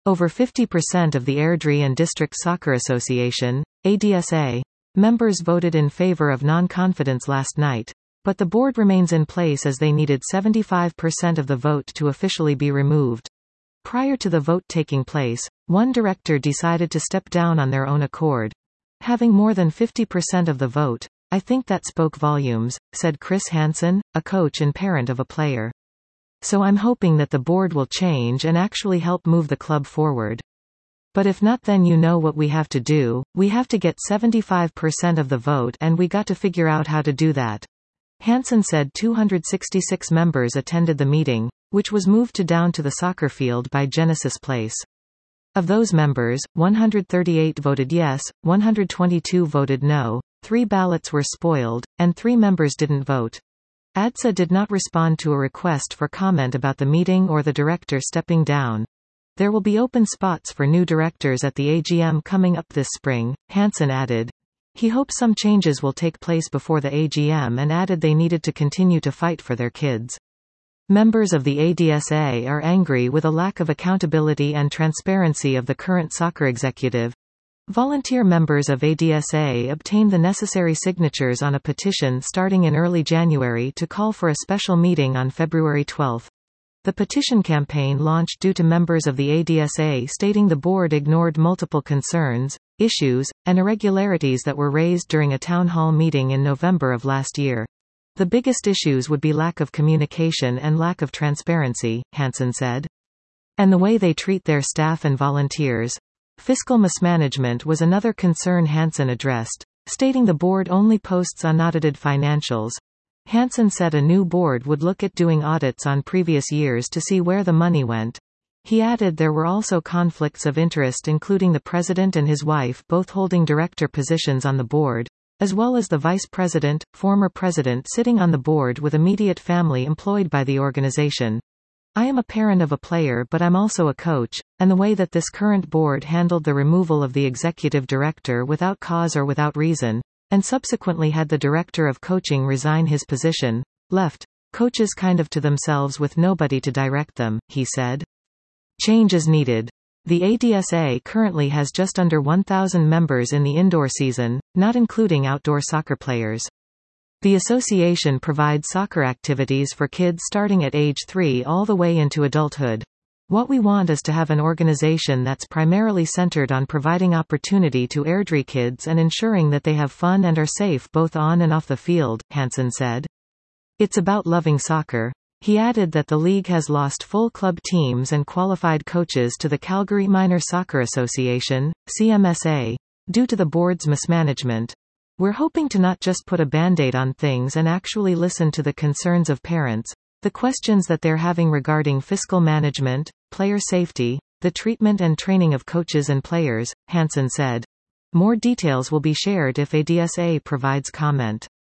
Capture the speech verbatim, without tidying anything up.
Over fifty percent of the Airdrie and District Soccer Association, A D S A, members voted in favour of non-confidence last night, but the board remains in place as they needed seventy-five percent of the vote to officially be removed. Prior to the vote taking place, one director decided to step down on their own accord. Having more than fifty percent of the vote, I think that spoke volumes, said Chris Hansen, a coach and parent of a player. So I'm hoping that the board will change and actually help move the club forward. But if not, then you know what we have to do, we have to get seventy-five percent of the vote and we got to figure out how to do that. Hansen said two hundred sixty-six members attended the meeting, which was moved to down to the soccer field by Genesis Place. Of those members, one hundred thirty-eight voted yes, one hundred twenty-two voted no, three ballots were spoiled, and three members didn't vote. A D S A did not respond to a request for comment about the meeting or the director stepping down. There will be open spots for new directors at the A G M coming up this spring, Hansen added. He hopes some changes will take place before the A G M and added they needed to continue to fight for their kids. Members of the A D S A are angry with a lack of accountability and transparency of the current soccer executive. Volunteer members of A D S A obtained the necessary signatures on a petition starting in early January to call for a special meeting on February twelfth. The petition campaign launched due to members of the A D S A stating the board ignored multiple concerns, issues, and irregularities that were raised during a town hall meeting in November of last year. The biggest issues would be lack of communication and lack of transparency, Hansen said. And the way they treat their staff and volunteers. Fiscal mismanagement was another concern Hansen addressed, stating the board only posts unaudited financials. Hansen said a new board would look at doing audits on previous years to see where the money went. He added there were also conflicts of interest, including the president and his wife both holding director positions on the board, as well as the vice president, former president sitting on the board with immediate family employed by the organization. I am a parent of a player, but I'm also a coach, and the way that this current board handled the removal of the executive director without cause or without reason, and subsequently had the director of coaching resign his position, left coaches kind of to themselves with nobody to direct them, he said. Change is needed. The A D S A currently has just under one thousand members in the indoor season, not including outdoor soccer players. The association provides soccer activities for kids starting at age three all the way into adulthood. What we want is to have an organization that's primarily centered on providing opportunity to Airdrie kids and ensuring that they have fun and are safe both on and off the field, Hansen said. It's about loving soccer. He added that the league has lost full club teams and qualified coaches to the Calgary Minor Soccer Association, C M S A, due to the board's mismanagement. We're hoping to not just put a band-aid on things and actually listen to the concerns of parents, the questions that they're having regarding fiscal management, player safety, the treatment and training of coaches and players, Hansen said. More details will be shared if A D S A provides comment.